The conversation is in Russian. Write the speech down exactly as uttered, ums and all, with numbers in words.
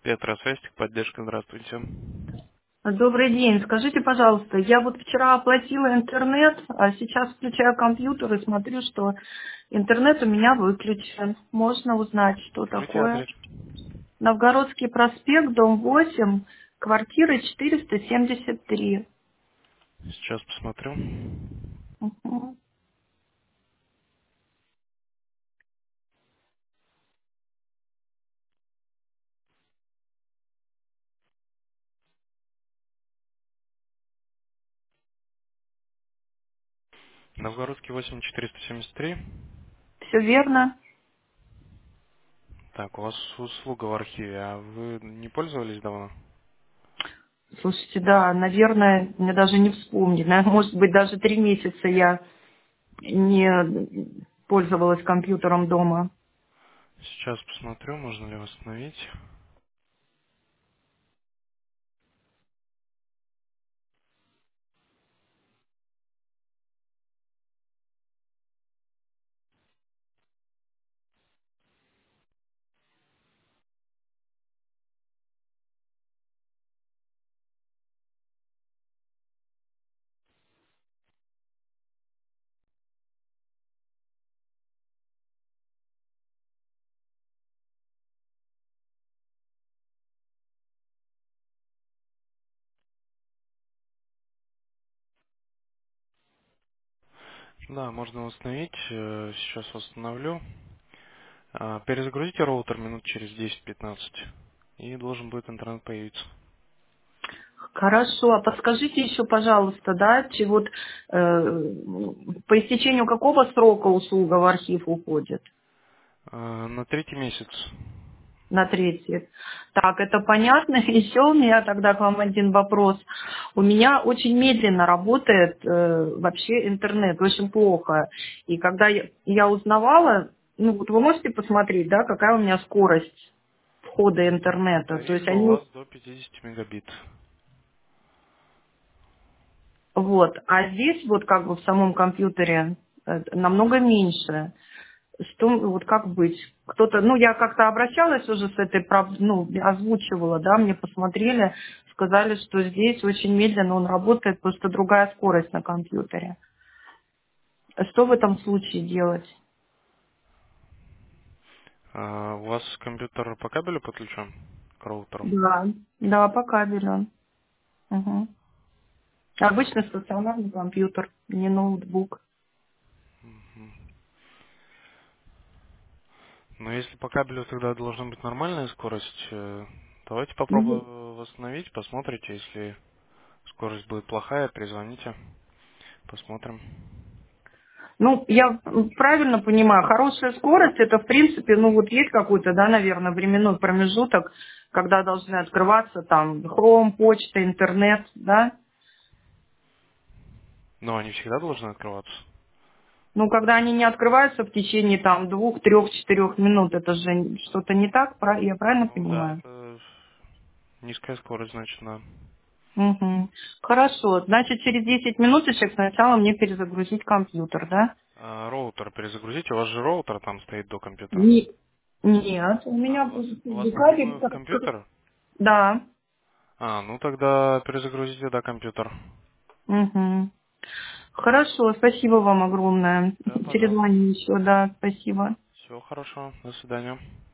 Петра, связь, поддержка, здравствуйте. Добрый день. Скажите, пожалуйста, я вот вчера оплатила интернет, а сейчас включаю компьютер и смотрю, что интернет у меня выключен. Можно узнать, что Скажите такое? адрес. Новгородский проспект, дом восемь, квартира четыреста семьдесят три. Сейчас посмотрю. Мгм. Новгородский восемь четыреста семьдесят три. Все верно? Так, у вас услуга в архиве, а вы не пользовались давно? Слушайте, да, наверное, мне даже не вспомнить. Наверное, может быть, даже три месяца я не пользовалась компьютером дома. Сейчас посмотрю, можно ли восстановить. Да, можно восстановить. э, Сейчас восстановлю. А, Перезагрузите роутер минут через десять-пятнадцать. И должен будет интернет появиться. Хорошо, а подскажите еще, пожалуйста, да, чи вот э, по истечению какого срока услуга в архив уходит? А, На третий месяц. На третий. Так, это понятно. Еще у меня тогда к вам один вопрос. У меня очень медленно работает э, вообще интернет, очень плохо. И когда я, я узнавала, ну вот вы можете посмотреть, да, какая у меня скорость входа интернета. То есть Тариф у они вас до пятидесяти мегабит. вот, а здесь вот как бы в самом компьютере э, намного меньше. Что, вот как быть? Кто-то, ну, я как-то обращалась уже с этой, проб- ну, озвучивала, да, мне посмотрели, сказали, что здесь очень медленно он работает, просто другая скорость на компьютере. Что в этом случае делать? А, У вас компьютер по кабелю подключен к роутеру? Да, да, по кабелю. Мгм. Обычный стационарный компьютер, не ноутбук. Но если по кабелю тогда должна быть нормальная скорость, э, давайте Мгм. попробуем восстановить, посмотрите, если скорость будет плохая, перезвоните, посмотрим. Ну, я правильно понимаю, хорошая скорость, это, в принципе, ну, вот есть какой-то, да, наверное, временной промежуток, когда должны открываться там Chrome, почта, интернет, да? Но они всегда должны открываться. Ну, когда они не открываются в течение там двух, трех, четырех минут, это же что-то не так, пра- я правильно Ну да, понимаю? это низкая скорость, значит, да. Угу. Хорошо, значит, через десять минуточек сначала мне перезагрузить компьютер, да? А роутер перезагрузите, у вас же роутер там стоит до компьютера. Не- Нет, у А, меня у вас, у вас кабель, напрямую в как- как- компьютер? да. А, ну тогда перезагрузите, да, компьютер. Угу. Хорошо, спасибо вам огромное. Да, пожалуйста. Перезвоню еще, да, спасибо. Всего хорошего, до свидания.